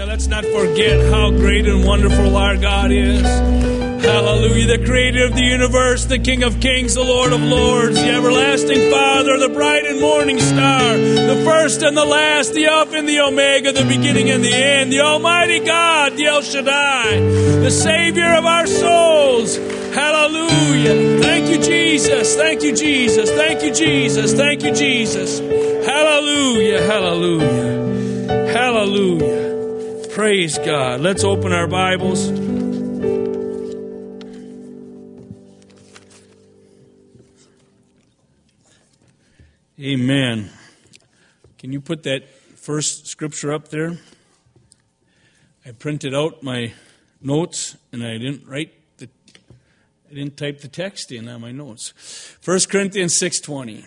Hallelujah. Let's not forget how great and wonderful our God is. Hallelujah. The creator of the universe, the King of kings, the Lord of lords, the everlasting Father, the bright and morning star, the first and the last, the Alpha and the Omega, the beginning and the end, the Almighty God, the El Shaddai, the Savior of our souls. Hallelujah. Thank you, Jesus. Thank you, Jesus. Thank you, Jesus. Thank you, Jesus. Hallelujah. Hallelujah. Hallelujah. Praise God. Let's open our Bibles. Amen. Can you put that first scripture up there? I printed out my notes and I didn't type the text in on my notes. 1 Corinthians 6:20.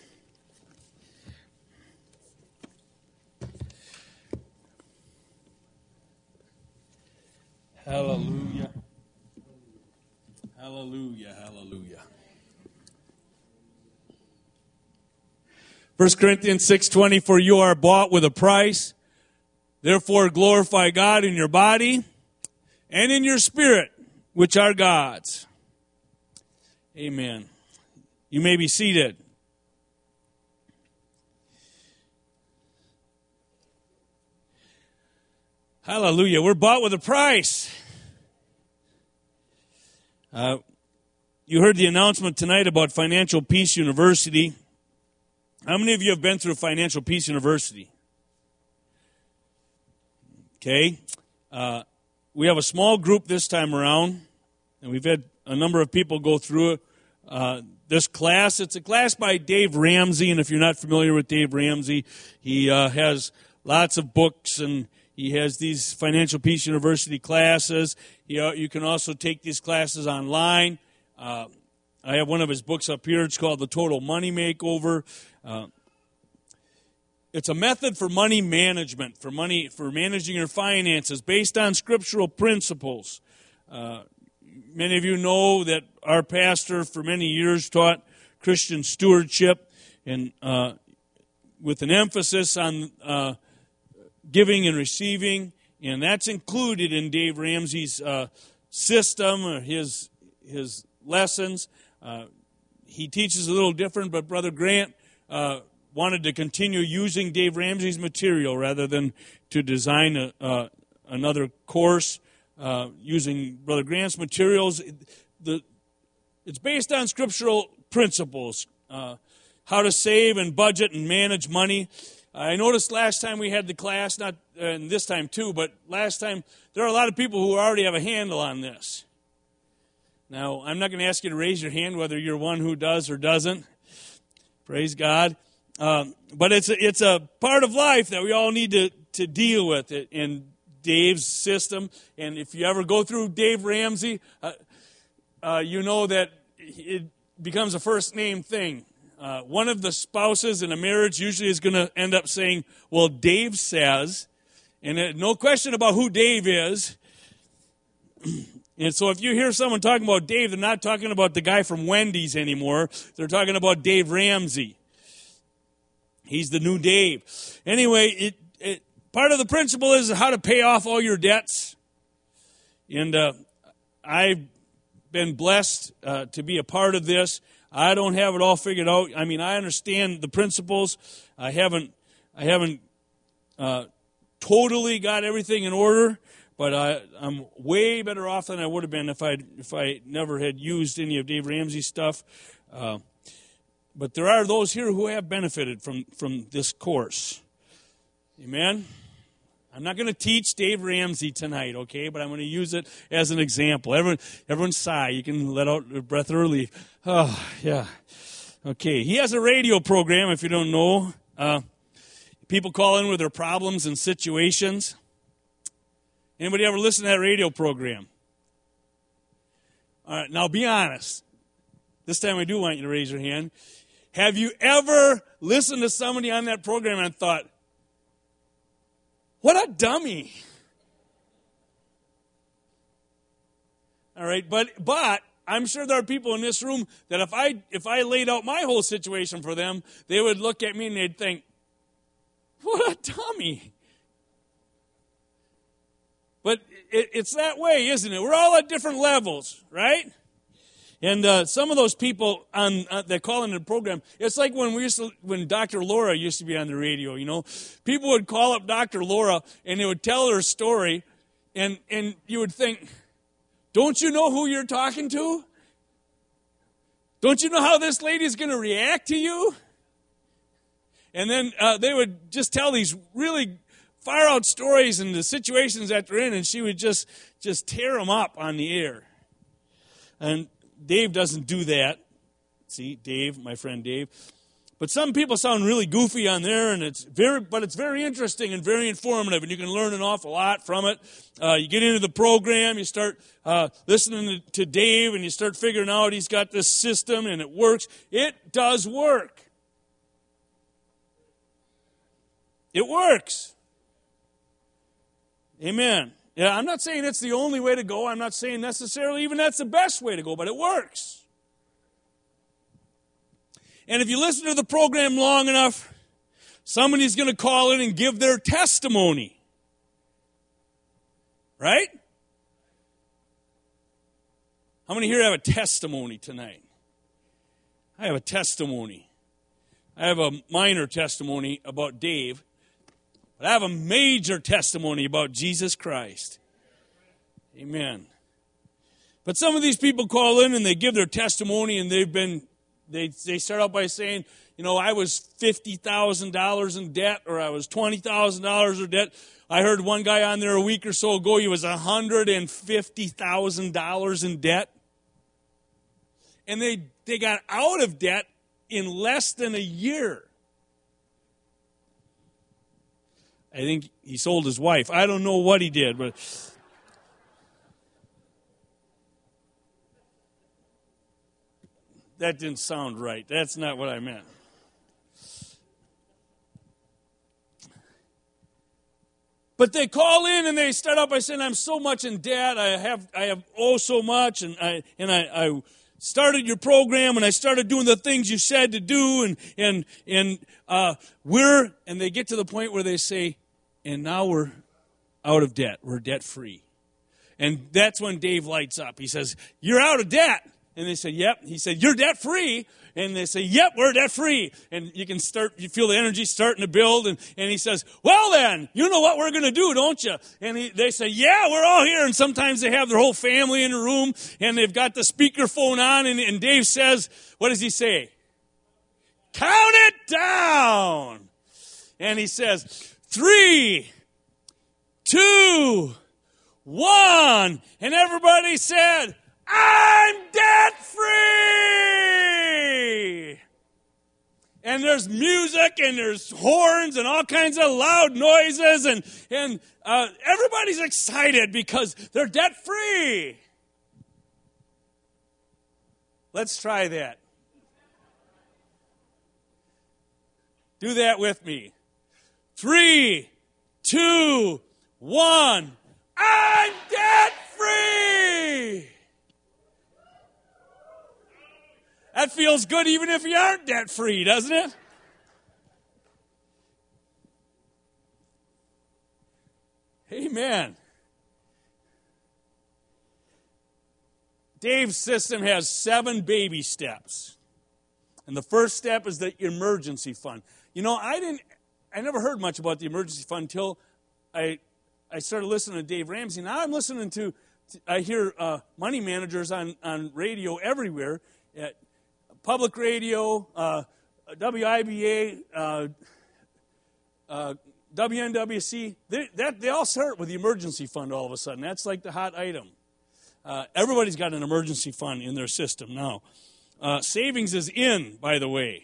Hallelujah. Hallelujah. Hallelujah. 1 Corinthians 6:20, for you are bought with a price. Therefore glorify God in your body and in your spirit, which are God's. Amen. You may be seated. Hallelujah. We're bought with a price. You heard the announcement tonight about Financial Peace University. How many of you have been through Financial Peace University? Okay. We have a small group this time around, and we've had a number of people go through this class. It's a class by Dave Ramsey, and if you're not familiar with Dave Ramsey, he has lots of books, and he has these Financial Peace University classes. You can also take these classes online. I have one of his books up here. It's called The Total Money Makeover. It's a method for money management, for managing your finances based on scriptural principles. Many of you know that our pastor for many years taught Christian stewardship, and with an emphasis on giving and receiving, and that's included in Dave Ramsey's system, or his lessons. He teaches a little different, but Brother Grant wanted to continue using Dave Ramsey's material rather than to design another course using Brother Grant's materials. It's based on scriptural principles, how to save and budget and manage money. I noticed last time we had the class, not and this time too, but last time there are a lot of people who already have a handle on this. Now, I'm not going to ask you to raise your hand whether you're one who does or doesn't. Praise God. But it's a part of life that we all need to deal with it in Dave's system. And if you ever go through Dave Ramsey, you know that it becomes a first name thing. One of the spouses in a marriage usually is going to end up saying, well, Dave says, and no question about who Dave is. And so if you hear someone talking about Dave, they're not talking about the guy from Wendy's anymore. They're talking about Dave Ramsey. He's the new Dave. Anyway, part of the principle is how to pay off all your debts. And I've been blessed to be a part of this. I don't have it all figured out. I mean, I understand the principles. I haven't totally got everything in order, but I'm way better off than I would have been if I never had used any of Dave Ramsey's stuff. But there are those here who have benefited from this course. Amen? I'm not going to teach Dave Ramsey tonight, okay? But I'm going to use it as an example. Everyone sigh. You can let out a breath of relief. Oh, yeah. Okay. He has a radio program, if you don't know. People call in with their problems and situations. Anybody ever listen to that radio program? All right. Now, be honest. This time I do want you to raise your hand. Have you ever listened to somebody on that program and thought, what a dummy? All right, but I'm sure there are people in this room that if I laid out my whole situation for them, they would look at me and they'd think, what a dummy. But it's that way, isn't it? We're all at different levels, right? And some of those people that call into the program, it's like when Dr. Laura used to be on the radio, you know. People would call up Dr. Laura, and they would tell her story, and you would think, don't you know who you're talking to? Don't you know how this lady's going to react to you? And then they would just tell these really far-out stories and the situations that they're in, and she would just tear them up on the air. And Dave doesn't do that. See, Dave, my friend Dave. But some people sound really goofy on there, and it's very interesting and very informative, and you can learn an awful lot from it. You get into the program, you start listening to Dave, and you start figuring out he's got this system, and it works. It does work. It works. Amen. Yeah, I'm not saying it's the only way to go. I'm not saying necessarily even that's the best way to go, but it works. And if you listen to the program long enough, somebody's going to call in and give their testimony. Right? How many here have a testimony tonight? I have a testimony. I have a minor testimony about Dave. But I have a major testimony about Jesus Christ. Amen. But some of these people call in and they give their testimony, and they start out by saying, you know, I was $50,000 in debt, or I was $20,000 in debt. I heard one guy on there a week or so ago, he was $150,000 in debt. And they got out of debt in less than a year. I think he sold his wife. I don't know what he did, but that didn't sound right. That's not what I meant. But they call in and they start out by saying, "I'm so much in debt. I have so much, and I started your program, and I started doing the things you said to do, and they get to the point where they say, and now we're out of debt. We're debt free." And that's when Dave lights up. He says, "You're out of debt." And they say, "Yep." He said, "You're debt free." And they say, "Yep, we're debt free." And you feel the energy starting to build. And he says, "Well then, you know what we're going to do, don't you?" And they say, "Yeah, we're all here." And sometimes they have their whole family in the room, and they've got the speakerphone on. And Dave says, what does he say? "Count it down." And he says, 3, 2, 1. And everybody said, "I'm debt free." And there's music and there's horns and all kinds of loud noises, and everybody's excited because they're debt free. Let's try that. Do that with me. 3, 2, 1. I'm debt free. That feels good even if you aren't debt free, doesn't it? Amen. Dave's system has 7 baby steps. And the first step is the emergency fund. You know, I never heard much about the emergency fund until I started listening to Dave Ramsey. Now I'm listening I hear money managers on radio everywhere, at public radio, WIBA, WNWC. They all start with the emergency fund all of a sudden. That's like the hot item. Everybody's got an emergency fund in their system now. Savings is in, by the way.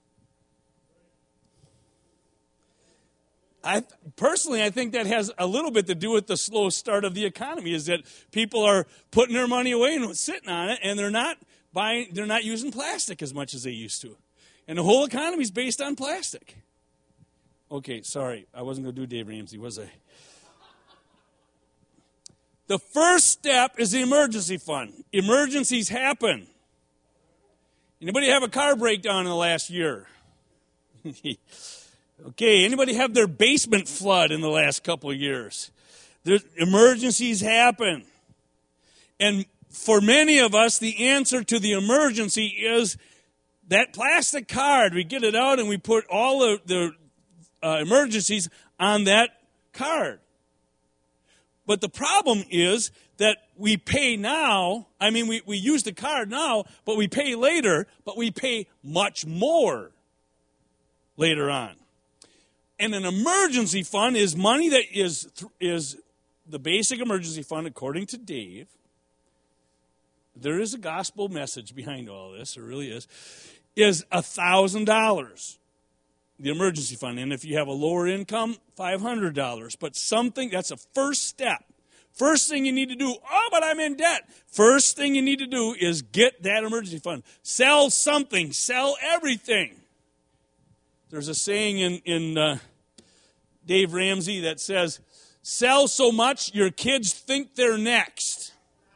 I think that has a little bit to do with the slow start of the economy, is that people are putting their money away and sitting on it, and they're not using plastic as much as they used to. And the whole economy is based on plastic. Okay, sorry, I wasn't going to do Dave Ramsey, was I? The first step is the emergency fund. Emergencies happen. Anybody have a car breakdown in the last year? Okay, anybody have their basement flood in the last couple of years? Emergencies happen. And for many of us, the answer to the emergency is that plastic card. We get it out and we put all of the emergencies on that card. But the problem is that we pay now. I mean, we use the card now, but we pay later, but we pay much more later on. And an emergency fund is money that is the basic emergency fund, according to Dave. There is a gospel message behind all this, there really is $1,000, the emergency fund. And if you have a lower income, $500. But something, that's a first step. First thing you need to do, but I'm in debt. First thing you need to do is get that emergency fund. Sell something, sell everything. There's a saying in Dave Ramsey that says, sell so much your kids think they're next.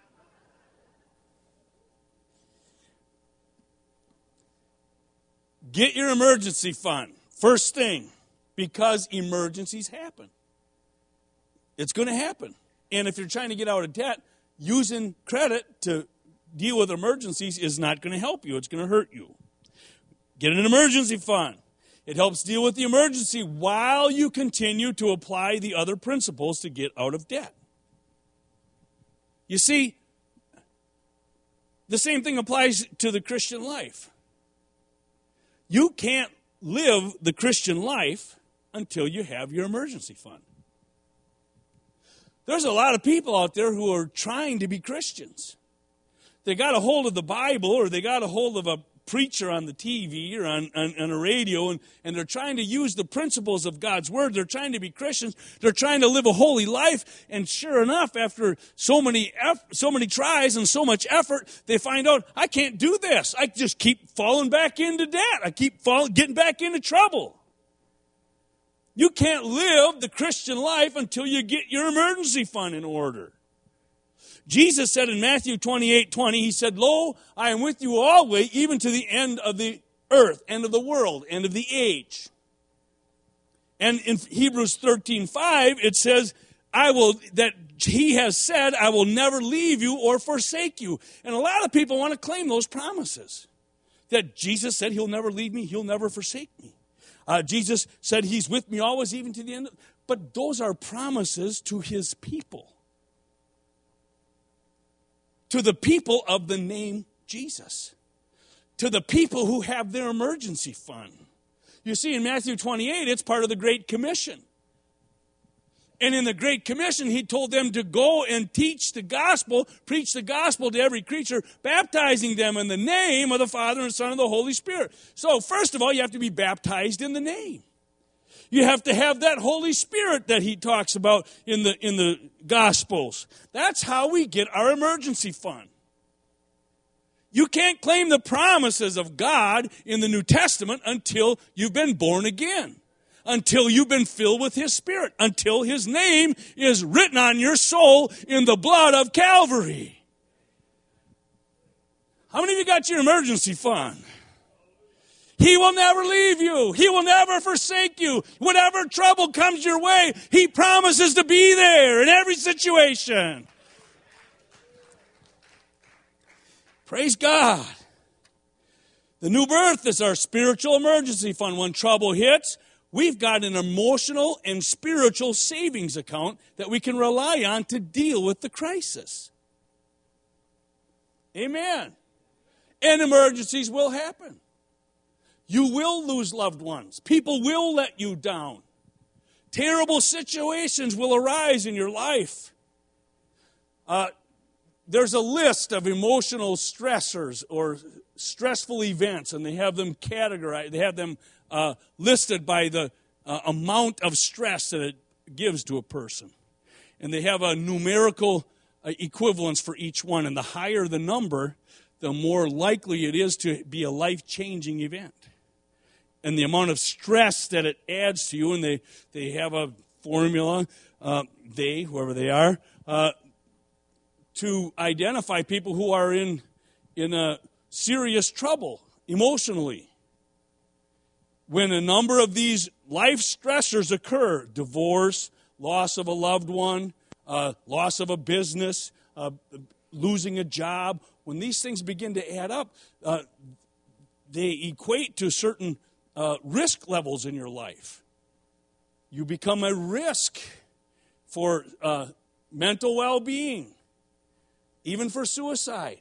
Get your emergency fund. First thing, because emergencies happen. It's going to happen. And if you're trying to get out of debt, using credit to deal with emergencies is not going to help you. It's going to hurt you. Get an emergency fund. It helps deal with the emergency while you continue to apply the other principles to get out of debt. You see, the same thing applies to the Christian life. You can't live the Christian life until you have your emergency fund. There's a lot of people out there who are trying to be Christians. They got a hold of the Bible, or they got a hold of a preacher on the TV or on a radio, and they're trying to use the principles of God's Word. They're trying to be Christians. They're trying to live a holy life. And sure enough, after so many tries and so much effort, they find out, I can't do this. I just keep falling back into debt. I keep getting back into trouble. You can't live the Christian life until you get your emergency fund in order. Jesus said in Matthew 28:20, he said, Lo, I am with you always, even to the end of the earth, end of the world, end of the age. And in Hebrews 13:5, it says, he has said, I will never leave you or forsake you. And a lot of people want to claim those promises. That Jesus said he'll never leave me, he'll never forsake me. Jesus said he's with me always, even to the end. But those are promises to his people. To the people of the name Jesus. To the people who have their emergency fund. You see, in Matthew 28, it's part of the Great Commission. And in the Great Commission, he told them to go and teach the gospel, preach the gospel to every creature, baptizing them in the name of the Father and Son and the Holy Spirit. So, first of all, you have to be baptized in the name. You have to have that Holy Spirit that he talks about in the Gospels. That's how we get our emergency fund. You can't claim the promises of God in the New Testament until you've been born again. Until you've been filled with his Spirit. Until his name is written on your soul in the blood of Calvary. How many of you got your emergency fund? He will never leave you. He will never forsake you. Whatever trouble comes your way, he promises to be there in every situation. Praise God. The new birth is our spiritual emergency fund. When trouble hits, we've got an emotional and spiritual savings account that we can rely on to deal with the crisis. Amen. And emergencies will happen. You will lose loved ones. People will let you down. Terrible situations will arise in your life. There's a list of emotional stressors or stressful events, and they have them categorized. They have them listed by the amount of stress that it gives to a person. And they have a numerical equivalence for each one. And the higher the number, the more likely it is to be a life-changing event. And the amount of stress that it adds to you, and they have a formula, whoever they are, to identify people who are in a serious trouble emotionally. When a number of these life stressors occur, divorce, loss of a loved one, loss of a business, losing a job, when these things begin to add up, they equate to certain risk levels in your life. You become a risk for mental well-being, even for suicide.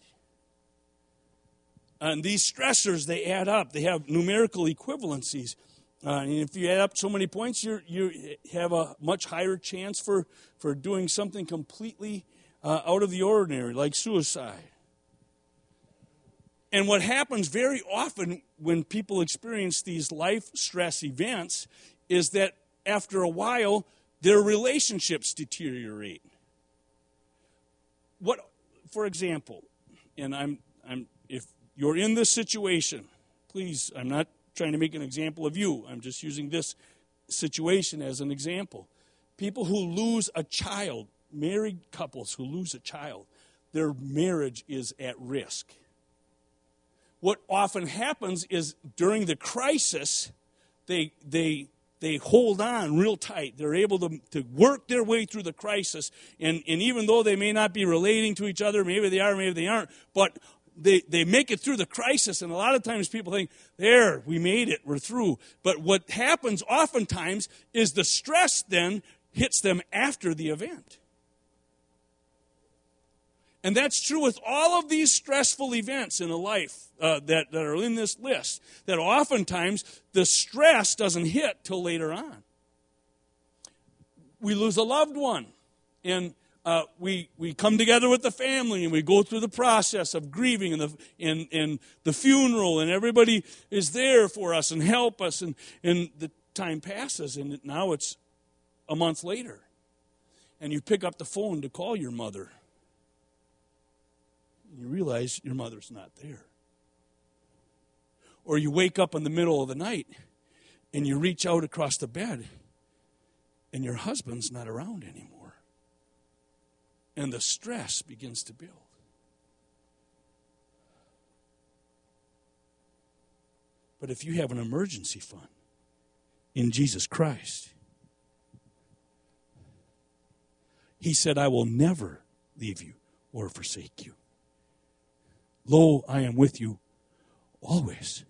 And these stressors, they add up. They have numerical equivalencies. And if you add up so many points, you have a much higher chance for doing something completely out of the ordinary, like suicide. And what happens very often when people experience these life stress events is that after a while, their relationships deteriorate. For example, and if you're in this situation, please, I'm not trying to make an example of you. I'm just using this situation as an example. People who lose a child, married couples who lose a child, their marriage is at risk. What often happens is during the crisis, they hold on real tight. They're able to work their way through the crisis. And even though they may not be relating to each other, maybe they are, maybe they aren't, but they make it through the crisis. And a lot of times people think, there, we made it, we're through. But what happens oftentimes is the stress then hits them after the event. And that's true with all of these stressful events in a life that are in this list, that oftentimes the stress doesn't hit till later on. We lose a loved one, and we come together with the family, and we go through the process of grieving and the funeral, and everybody is there for us and help us, and the time passes, and now it's a month later, and you pick up the phone to call your mother. You realize your mother's not there. Or you wake up in the middle of the night and you reach out across the bed and your husband's not around anymore. And the stress begins to build. But if you have an emergency fund in Jesus Christ, He said, I will never leave you or forsake you. Lo, I am with you always.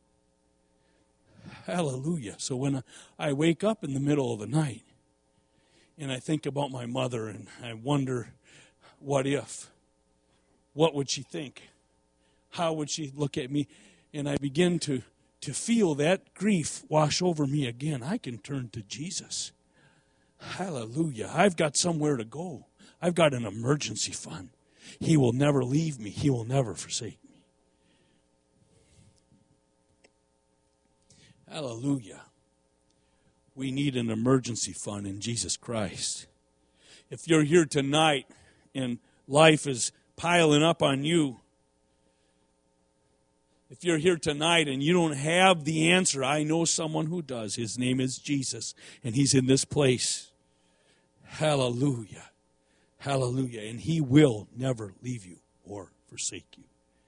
Hallelujah. So when I wake up in the middle of the night and I think about my mother and I wonder, what if? What would she think? How would she look at me? And I begin to feel that grief wash over me again. I can turn to Jesus. Hallelujah. I've got somewhere to go. I've got an emergency fund. He will never leave me. He will never forsake me. Hallelujah. We need an emergency fund in Jesus Christ. If you're here tonight and life is piling up on you, if you're here tonight and you don't have the answer, I know someone who does. His name is Jesus, and He's in this place. Hallelujah. Hallelujah. And He will never leave you or forsake you.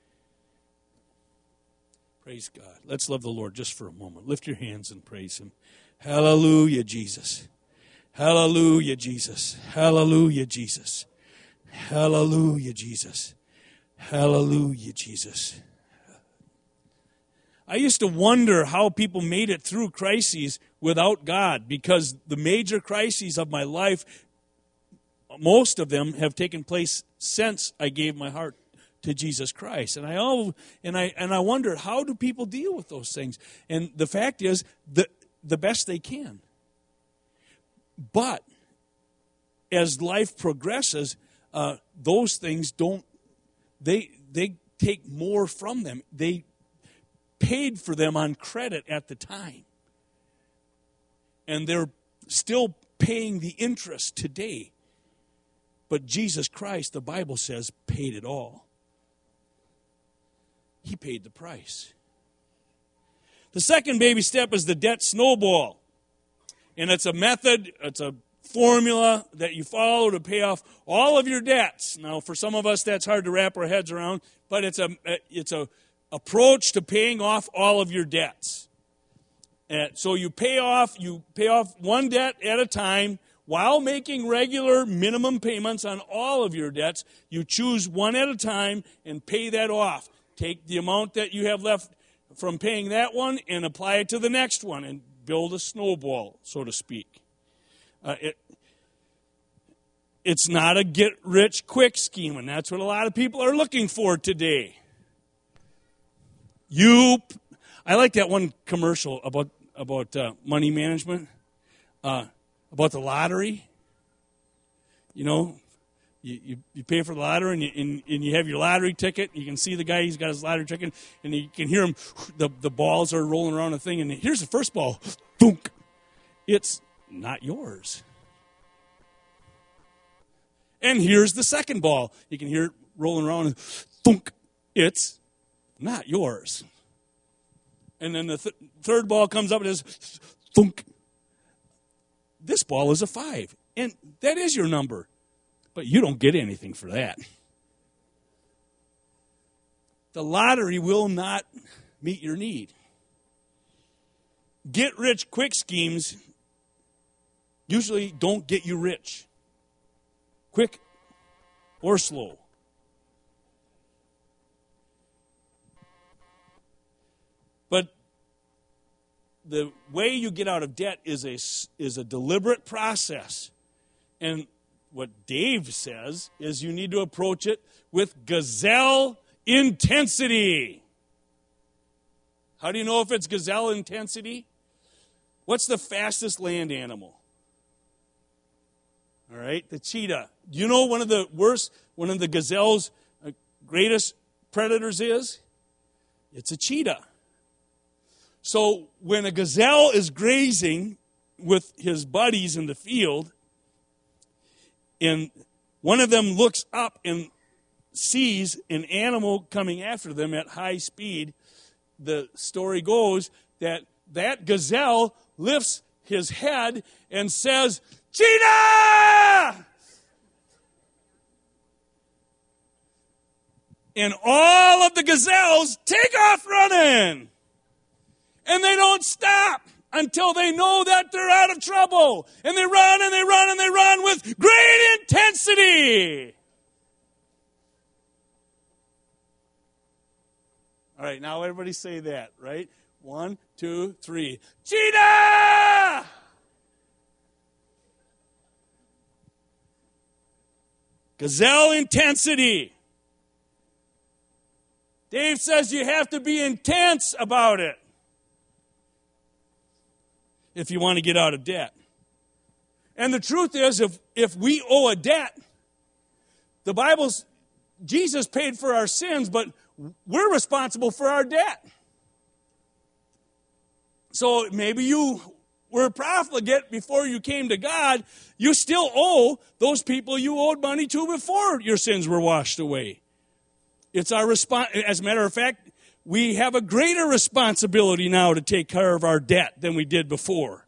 Praise God. Let's love the Lord just for a moment. Lift your hands and praise Him. Hallelujah, Jesus. Hallelujah, Jesus. Hallelujah, Jesus. Hallelujah, Jesus. Hallelujah, Jesus. I used to wonder how people made it through crises without God, because the major crises of my life, most of them have taken place since I gave my heart to Jesus Christ. And I wonder, how do people deal with those things? And the fact is, the best they can. But as life progresses, those things they take more from them. They paid for them on credit at the time. And they're still paying the interest today. But Jesus Christ, the Bible says, paid it all. He paid the price. The second baby step is the debt snowball. And it's a method, it's a formula that you follow to pay off all of your debts. Now, for some of us, that's hard to wrap our heads around, but it's a approach to paying off all of your debts. So you pay off one debt at a time, while making regular minimum payments on all of your debts, you choose one at a time and pay that off. Take the amount that you have left from paying that one and apply it to the next one and build a snowball, so to speak. It's not a get-rich-quick scheme, and that's what a lot of people are looking for today. I like that one commercial about money management, about the lottery. You know, you pay for the lottery, and you have your lottery ticket. You can see the guy, he's got his lottery ticket, and you can hear him, the balls are rolling around the thing, and here's the first ball. Thunk. It's not yours. And here's the second ball. You can hear it rolling around, and thunk. It's not yours. And then the third ball comes up and says, thunk. This ball is a 5. And that is your number. But you don't get anything for that. The lottery will not meet your need. Get-rich-quick schemes usually don't get you rich. Quick or slow. But the way you get out of debt is a deliberate process. And what Dave says is you need to approach it with gazelle intensity. How do you know if it's gazelle intensity? What's the fastest land animal? All right, the cheetah. Do you know one of the gazelle's greatest predators is? It's a cheetah. So when a gazelle is grazing with his buddies in the field, and one of them looks up and sees an animal coming after them at high speed, the story goes that gazelle lifts his head and says, "Cheetah!" And all of the gazelles take off running. And they don't stop until they know that they're out of trouble. And they run and they run and they run with great intensity. All right, now everybody say that, right? 1, 2, 3. Cheetah! Gazelle intensity. Dave says you have to be intense about it if you want to get out of debt. And the truth is, if we owe a debt, Jesus paid for our sins, but we're responsible for our debt. So maybe you were a profligate before you came to God. You still owe those people you owed money to before your sins were washed away. It's our response. As a matter of fact, we have a greater responsibility now to take care of our debt than we did before.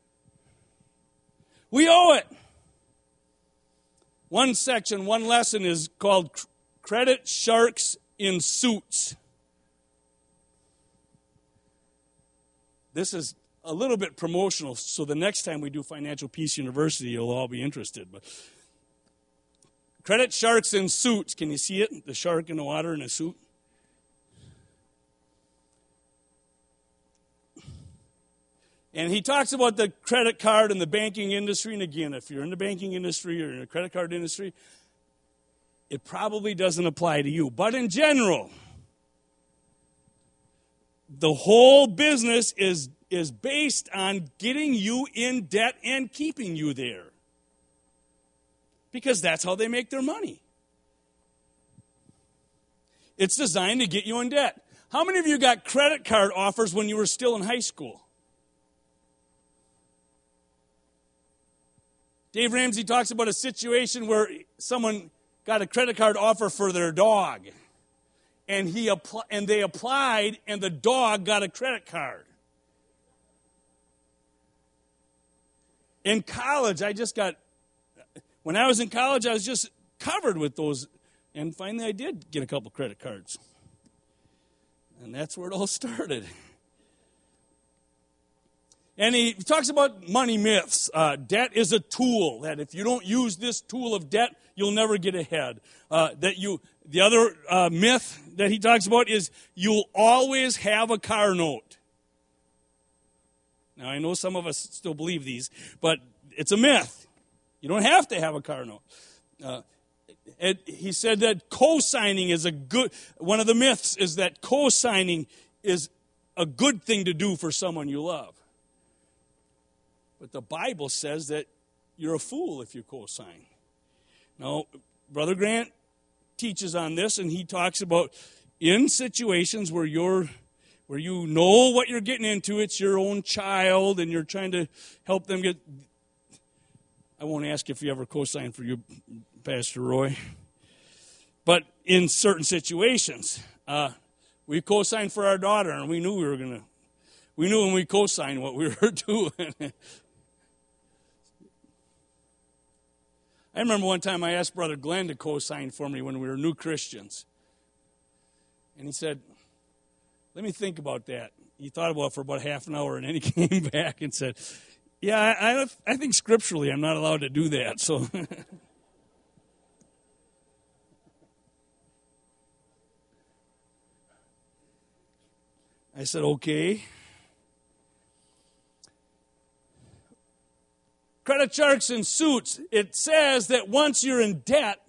We owe it. One lesson is called Credit Sharks in Suits. This is a little bit promotional, so the next time we do Financial Peace University, you'll all be interested. But Credit Sharks in Suits. Can you see it? The shark in the water in a suit. And he talks about the credit card and the banking industry. And again, if you're in the banking industry or in the credit card industry, it probably doesn't apply to you. But in general, the whole business is based on getting you in debt and keeping you there. Because that's how they make their money. It's designed to get you in debt. How many of you got credit card offers when you were still in high school? Dave Ramsey talks about a situation where someone got a credit card offer for their dog. And they applied, and the dog got a credit card. In college, when I was in college, I was just covered with those. And finally, I did get a couple credit cards. And that's where it all started. And he talks about money myths. Debt is a tool, that if you don't use this tool of debt, you'll never get ahead. The other myth that he talks about is you'll always have a car note. Now, I know some of us still believe these, but it's a myth. You don't have to have a car note. He said that co-signing is one of the myths is that co-signing is a good thing to do for someone you love. But the Bible says that you're a fool if you co-sign. Now, Brother Grant teaches on this, and he talks about in situations where you know what you're getting into, it's your own child, and you're trying to help them get. I won't ask if you ever co-signed for you, Pastor Roy. But in certain situations, we co-signed for our daughter, and we knew we knew when we co-signed what we were doing. I remember one time I asked Brother Glenn to co-sign for me when we were new Christians. And he said, let me think about that. He thought about it for about half an hour, and then he came back and said, yeah, I think scripturally I'm not allowed to do that. So I said, okay. Credit sharks and suits, it says that once you're in debt,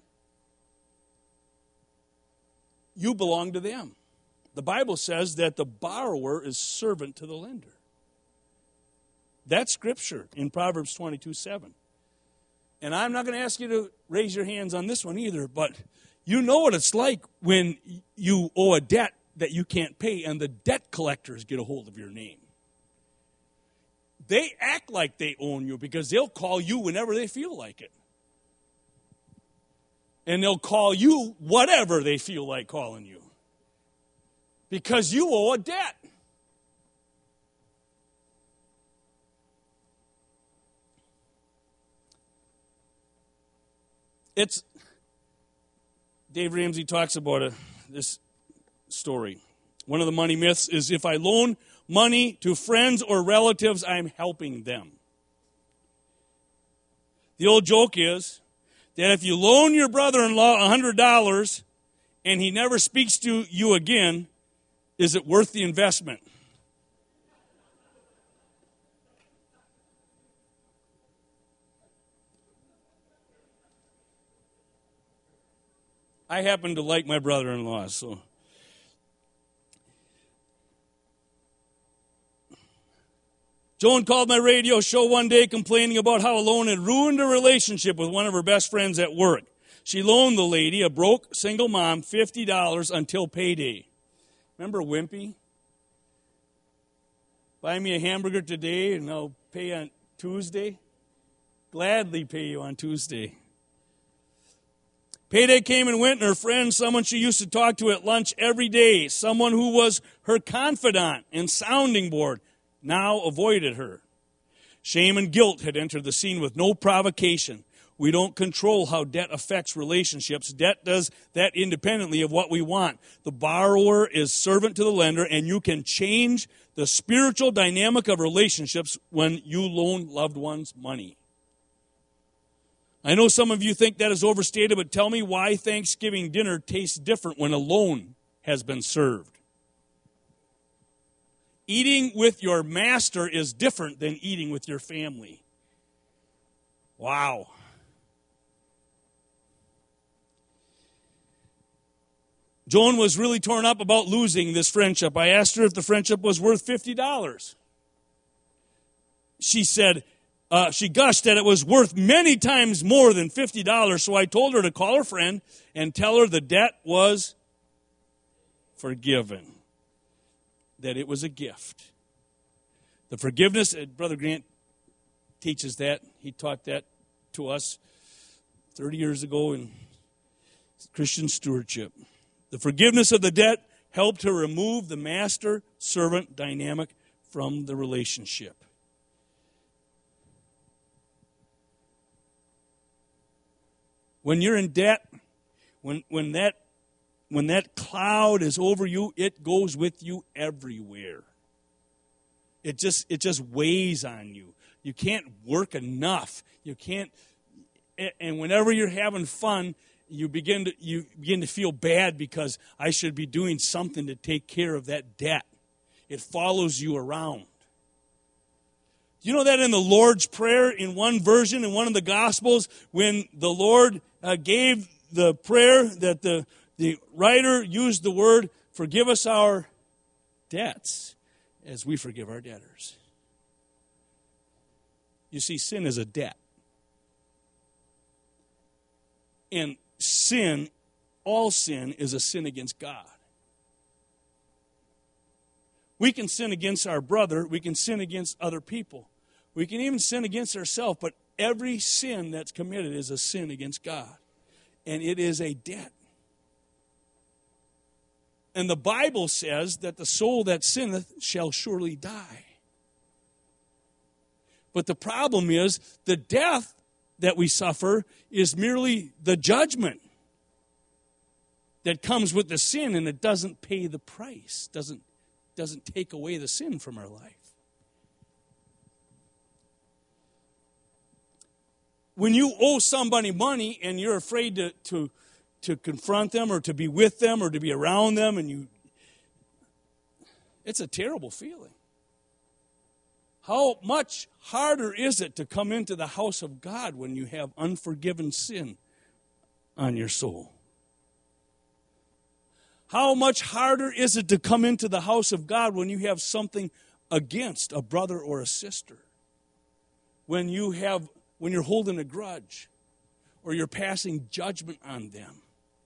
you belong to them. The Bible says that the borrower is servant to the lender. That's scripture in Proverbs 22:7. And I'm not going to ask you to raise your hands on this one either, but you know what it's like when you owe a debt that you can't pay and the debt collectors get a hold of your name. They act like they own you because they'll call you whenever they feel like it. And they'll call you whatever they feel like calling you. Because you owe a debt. Dave Ramsey talks about this story. One of the money myths is if I loan money to friends or relatives, I'm helping them. The old joke is that if you loan your brother-in-law $100 and he never speaks to you again, is it worth the investment? I happen to like my brother-in-law, so. Joan called my radio show one day complaining about how a loan had ruined her relationship with one of her best friends at work. She loaned the lady, a broke single mom, $50 until payday. Remember Wimpy? Buy me a hamburger today and I'll pay on Tuesday. Gladly pay you on Tuesday. Payday came and went, and her friend, someone she used to talk to at lunch every day, someone who was her confidant and sounding board, now avoided her. Shame and guilt had entered the scene with no provocation. We don't control how debt affects relationships. Debt does that independently of what we want. The borrower is servant to the lender, and you can change the spiritual dynamic of relationships when you loan loved ones money. I know some of you think that is overstated, but tell me why Thanksgiving dinner tastes different when a loan has been served. Eating with your master is different than eating with your family. Wow. Joan was really torn up about losing this friendship. I asked her if the friendship was worth $50. She said, she gushed that it was worth many times more than $50, so I told her to call her friend and tell her the debt was forgiven, that it was a gift. The forgiveness, Brother Grant teaches that. He taught that to us 30 years ago in Christian stewardship. The forgiveness of the debt helped to remove the master-servant dynamic from the relationship. When you're in debt, when that cloud is over you, it goes with you everywhere. It just weighs on you. You can't work enough. You can't, and whenever you're having fun, you begin to feel bad because I should be doing something to take care of that debt. It follows you around. You know that in the Lord's Prayer, in one version, in one of the Gospels, when the Lord gave the prayer, that the writer used the word, forgive us our debts as we forgive our debtors. You see, sin is a debt. And sin, all sin, is a sin against God. We can sin against our brother. We can sin against other people. We can even sin against ourselves. But every sin that's committed is a sin against God. And it is a debt. And the Bible says that the soul that sinneth shall surely die. But the problem is the death that we suffer is merely the judgment that comes with the sin, and it doesn't pay the price, doesn't take away the sin from our life. When you owe somebody money and you're afraid to confront them or to be with them or to be around them, and it's a terrible feeling. How much harder is it to come into the house of God when you have unforgiven sin on your soul? How much harder is it to come into the house of God when you have something against a brother or a sister? When you're holding a grudge or you're passing judgment on them?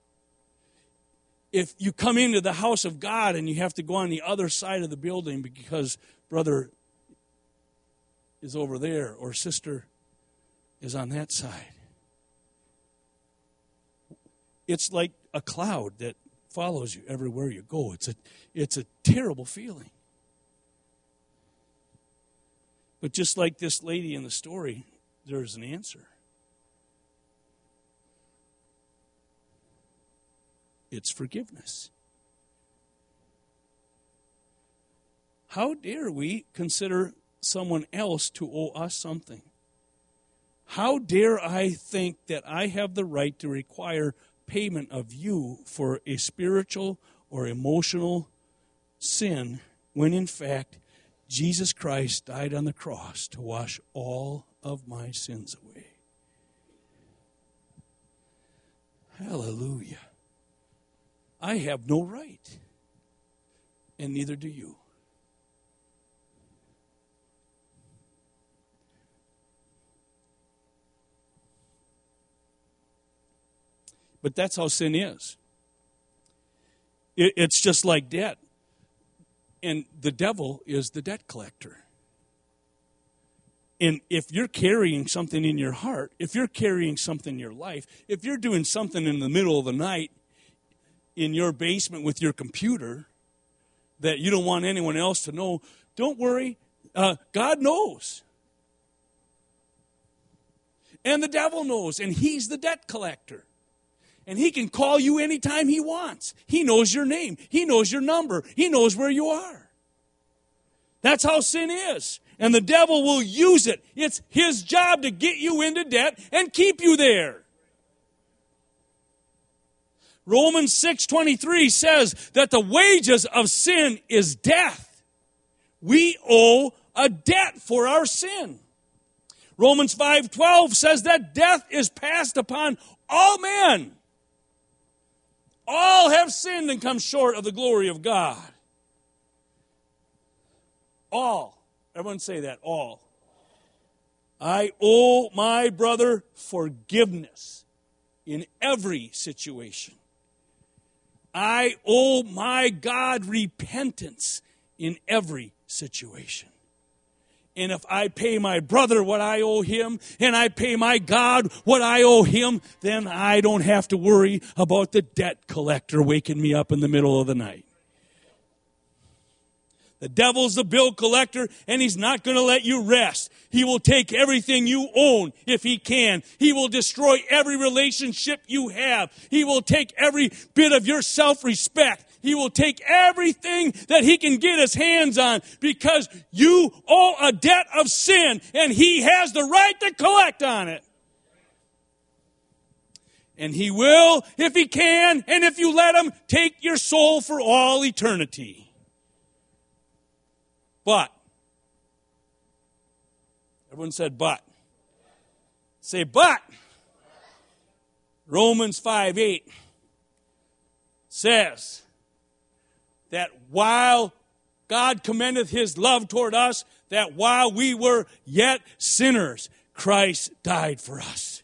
If you come into the house of God and you have to go on the other side of the building because brother is over there or sister is on that side, it's like a cloud that follows you everywhere you go. It's a terrible feeling. But just like this lady in the story, there's an answer. It's forgiveness. How dare we consider someone else to owe us something? How dare I think that I have the right to require payment of you for a spiritual or emotional sin when in fact Jesus Christ died on the cross to wash all of my sins away? Hallelujah. I have no right, and neither do you. But that's how sin is. It's just like debt. And the devil is the debt collector. And if you're carrying something in your heart, if you're carrying something in your life, if you're doing something in the middle of the night in your basement with your computer that you don't want anyone else to know, don't worry. God knows. And the devil knows, and he's the debt collector. And he can call you anytime he wants. He knows your name. He knows your number. He knows where you are. That's how sin is. And the devil will use it. It's his job to get you into debt and keep you there. Romans 6:23 says that the wages of sin is death. We owe a debt for our sin. Romans 5:12 says that death is passed upon all men. All have sinned and come short of the glory of God. All. Everyone say that. All. I owe my brother forgiveness in every situation. I owe my God repentance in every situation. And if I pay my brother what I owe him, and I pay my God what I owe him, then I don't have to worry about the debt collector waking me up in the middle of the night. The devil's the bill collector, and he's not going to let you rest. He will take everything you own if he can. He will destroy every relationship you have. He will take every bit of your self-respect. He will take everything that he can get his hands on because you owe a debt of sin, and he has the right to collect on it. And he will, if he can, and if you let him, take your soul for all eternity. But, everyone said but. Say but. Romans 5:8 says that while God commendeth his love toward us, that while we were yet sinners, Christ died for us.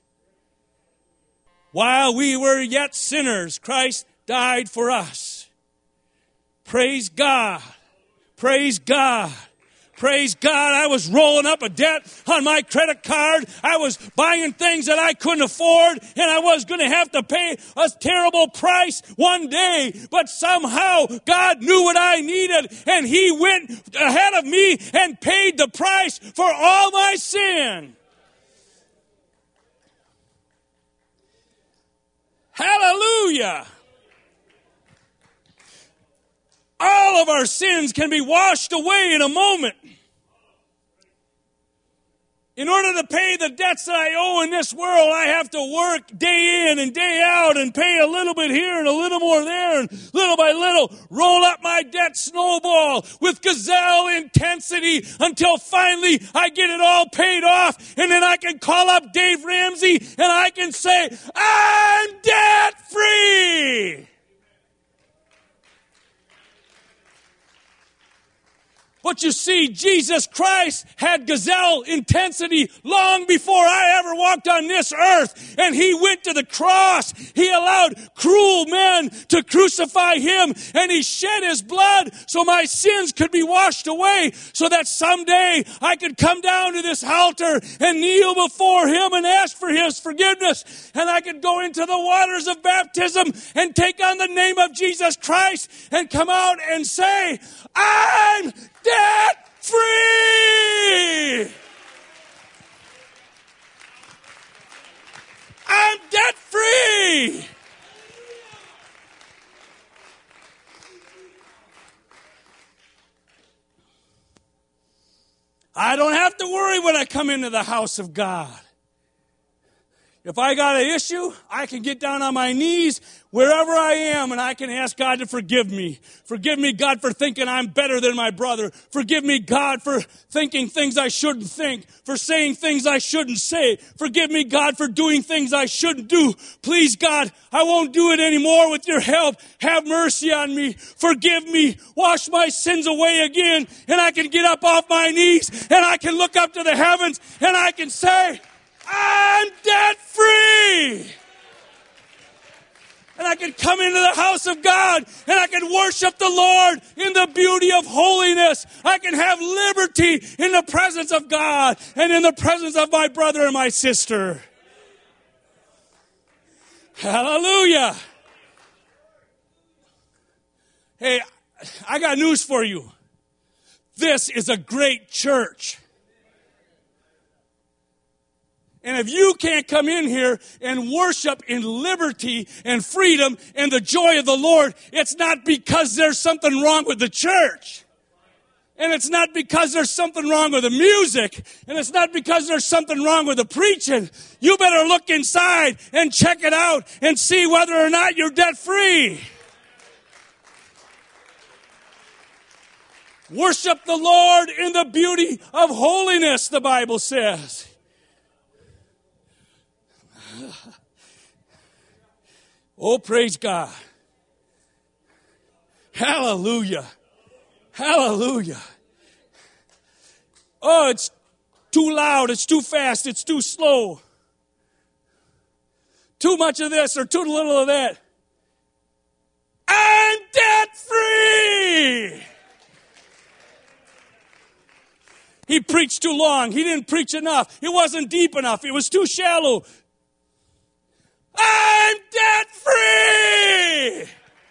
While we were yet sinners, Christ died for us. Praise God. Praise God. Praise God, I was rolling up a debt on my credit card. I was buying things that I couldn't afford, and I was going to have to pay a terrible price one day. But somehow God knew what I needed, and he went ahead of me and paid the price for all my sin. Hallelujah! All of our sins can be washed away in a moment. In order to pay the debts that I owe in this world, I have to work day in and day out and pay a little bit here and a little more there, and little by little roll up my debt snowball with gazelle intensity until finally I get it all paid off, and then I can call up Dave Ramsey and I can say, I'm debt free. But you see, Jesus Christ had gazelle intensity long before I ever walked on this earth. And he went to the cross. He allowed cruel men to crucify him. And he shed his blood so my sins could be washed away. So that someday I could come down to this altar and kneel before him and ask for his forgiveness. And I could go into the waters of baptism and take on the name of Jesus Christ and come out and say, I'm debt free. I'm debt free. I don't have to worry when I come into the house of God. If I got an issue, I can get down on my knees wherever I am and I can ask God to forgive me. Forgive me, God, for thinking I'm better than my brother. Forgive me, God, for thinking things I shouldn't think, for saying things I shouldn't say. Forgive me, God, for doing things I shouldn't do. Please, God, I won't do it anymore with your help. Have mercy on me. Forgive me. Wash my sins away again. And I can get up off my knees and I can look up to the heavens and I can say, I'm debt free. And I can come into the house of God and I can worship the Lord in the beauty of holiness. I can have liberty in the presence of God and in the presence of my brother and my sister. Hallelujah. Hey, I got news for you. This is a great church. And if you can't come in here and worship in liberty and freedom and the joy of the Lord, it's not because there's something wrong with the church. And it's not because there's something wrong with the music. And it's not because there's something wrong with the preaching. You better look inside and check it out and see whether or not you're debt free. Worship the Lord in the beauty of holiness, the Bible says. Oh, praise God. Hallelujah. Hallelujah. Oh, it's too loud, it's too fast, it's too slow. Too much of this or too little of that. I'm debt free. He preached too long. He didn't preach enough. It wasn't deep enough. It was too shallow. I'm debt free.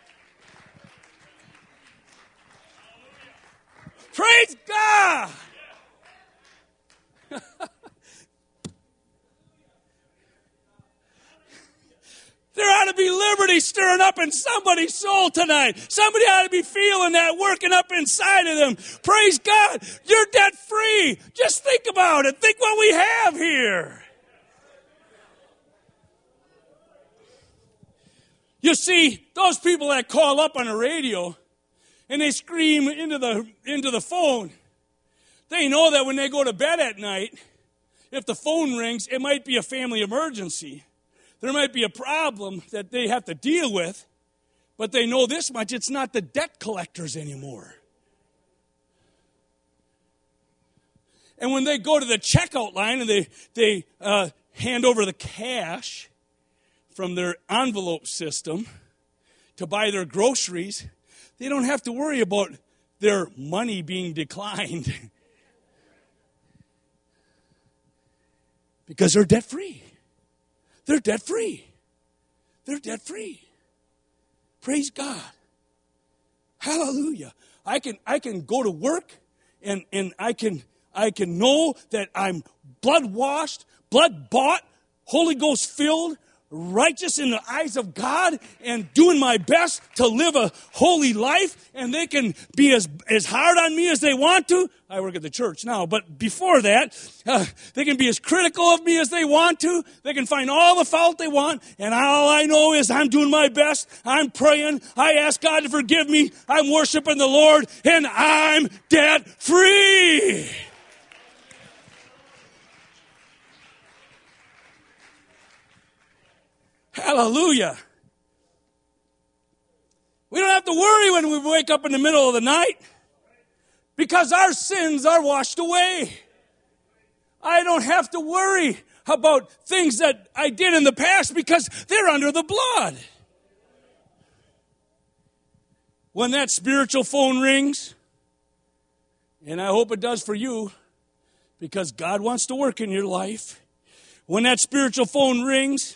Praise God. There ought to be liberty stirring up in somebody's soul tonight. Somebody ought to be feeling that working up inside of them. Praise God. You're debt free. Just think about it. Think what we have here. You see, those people that call up on the radio and they scream into the phone, they know that when they go to bed at night, if the phone rings, it might be a family emergency. There might be a problem that they have to deal with, but they know this much, it's not the debt collectors anymore. And when they go to the checkout line and they hand over the cash from their envelope system to buy their groceries, they don't have to worry about their money being declined because they're debt-free. They're debt-free. They're debt-free. Praise God. Hallelujah. I can go to work and I can know that I'm blood-washed, blood-bought, Holy Ghost-filled, righteous in the eyes of God, and doing my best to live a holy life, and they can be as hard on me as they want to. I work at the church now, but before that, they can be as critical of me as they want to. They can find all the fault they want, and all I know is I'm doing my best. I'm praying. I ask God to forgive me. I'm worshiping the Lord, and I'm debt-free. Hallelujah. We don't have to worry when we wake up in the middle of the night because our sins are washed away. I don't have to worry about things that I did in the past because they're under the blood. When that spiritual phone rings, and I hope it does for you because God wants to work in your life. When that spiritual phone rings,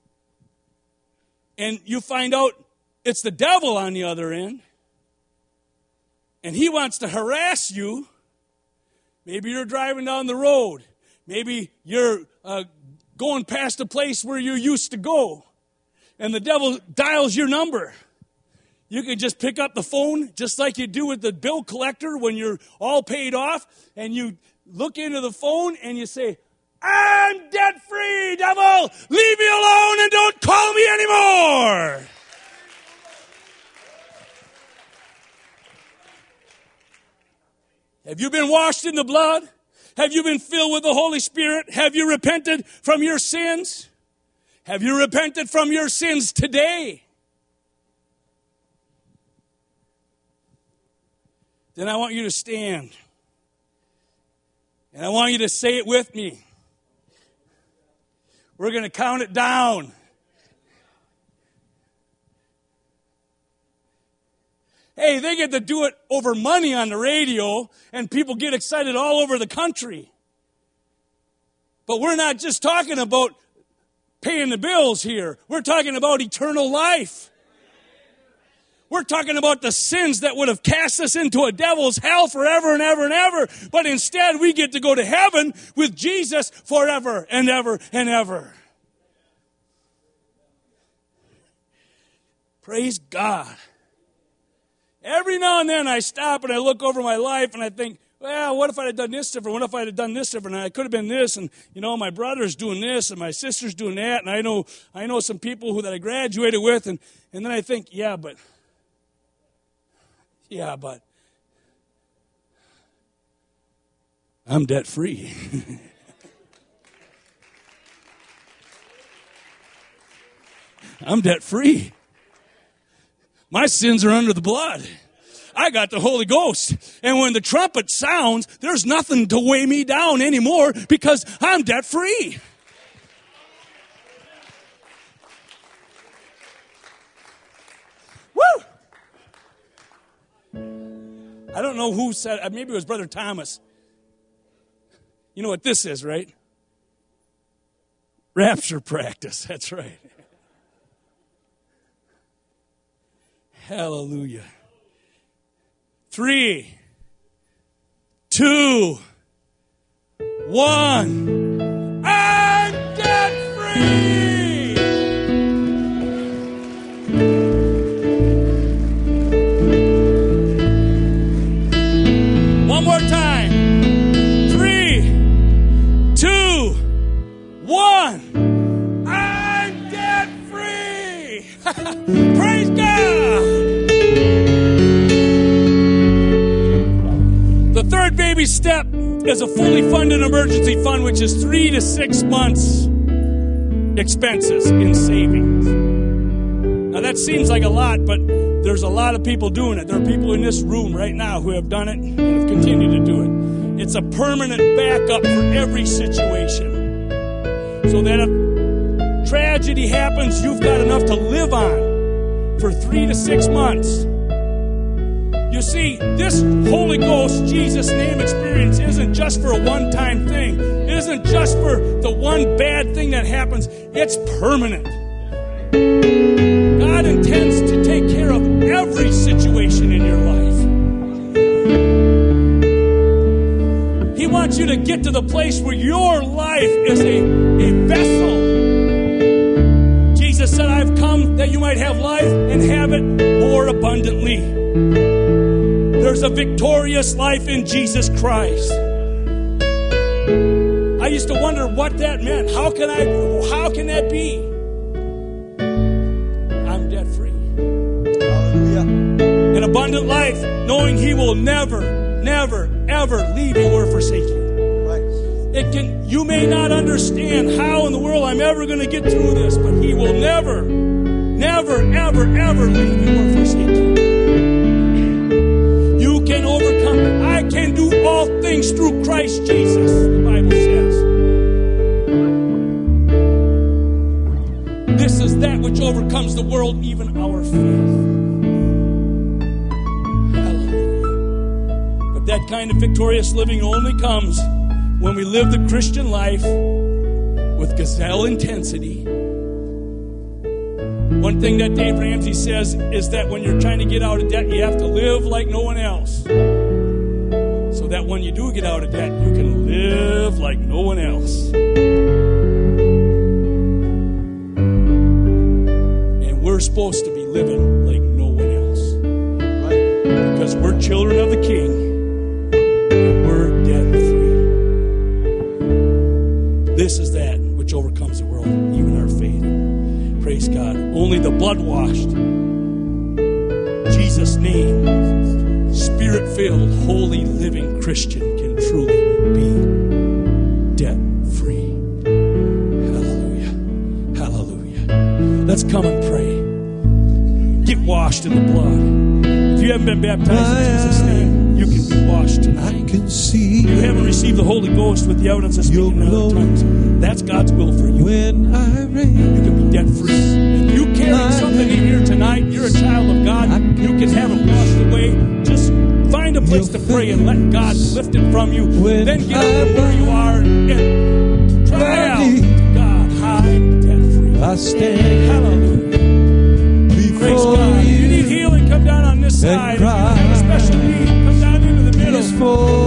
and you find out it's the devil on the other end, and he wants to harass you. Maybe you're driving down the road. Maybe you're going past a place where you used to go, and the devil dials your number. You can just pick up the phone, just like you do with the bill collector when you're all paid off, and you look into the phone and you say, I'm debt-free, devil. Leave me alone and don't call me anymore. Have you been washed in the blood? Have you been filled with the Holy Spirit? Have you repented from your sins? Have you repented from your sins today? Then I want you to stand. And I want you to say it with me. We're going to count it down. Hey, they get to do it over money on the radio, and people get excited all over the country. But we're not just talking about paying the bills here. We're talking about eternal life. We're talking about the sins that would have cast us into a devil's hell forever and ever and ever. But instead, we get to go to heaven with Jesus forever and ever and ever. Praise God. Every now and then I stop and I look over my life and I think, well, what if I had done this different? What if I had done this different? And I could have been this, and my brother's doing this, and my sister's doing that, and I know some people that I graduated with, and then I think, yeah, but I'm debt free. I'm debt free. My sins are under the blood. I got the Holy Ghost. And when the trumpet sounds, there's nothing to weigh me down anymore because I'm debt free. Woo! I don't know who said, maybe it was Brother Thomas. You know what this is, right? Rapture practice. That's right. Hallelujah. 3, 2, 1. I'm debt free. Praise God! The third baby step is a fully funded emergency fund, which is 3 to 6 months expenses in savings. Now that seems like a lot, but there's a lot of people doing it. There are people in this room right now who have done it and have continued to do it. It's a permanent backup for every situation. So that if tragedy happens, you've got enough to live on for 3 to 6 months. You see, this Holy Ghost, Jesus' name experience isn't just for a one-time thing. It isn't just for the one bad thing that happens. It's permanent. God intends to take care of every situation in your life. He wants you to get to the place where your life is a vessel. Jesus said, I've come that you might have life and have it more abundantly. There's a victorious life in Jesus Christ. I used to wonder what that meant. How can that be? I'm debt free. Hallelujah. An abundant life, knowing He will never, ever leave you or forsake you. Right. You may not understand how in the world I'm ever going to get through this, but He will never, ever leave you or forsake you. You can overcome. I can do all things through Christ Jesus, the Bible says. This is that which overcomes the world, even our faith. Hallelujah. But that kind of victorious living only comes when we live the Christian life with gazelle intensity. One thing that Dave Ramsey says is that when you're trying to get out of debt, you have to live like no one else. So that when you do get out of debt, you can live like no one else. And we're supposed to be living like no one else. Right? Because we're children of the King. And we're debt free. This is that which overcomes the world, even our faith. Praise God. Only the blood-washed, Jesus' name, Spirit-filled, holy, living Christian can truly be debt-free. Hallelujah. Hallelujah. Let's come and pray. Get washed in the blood. If you haven't been baptized in Jesus' name, you can be washed tonight. I can see. If you haven't received the Holy Ghost with the evidence of speaking in other tongues, that's God's will for you. When I reign, you can be debt-free. If you carry something in here tonight, you're a child of God, you can have it washed away. Just find a place to pray and let God lift it from you. Then get up from where you are and cry out to God, I'm debt-free. I stand. Hallelujah. Praise God. If you need healing, come down on this side. If you have a special need, come down into the middle.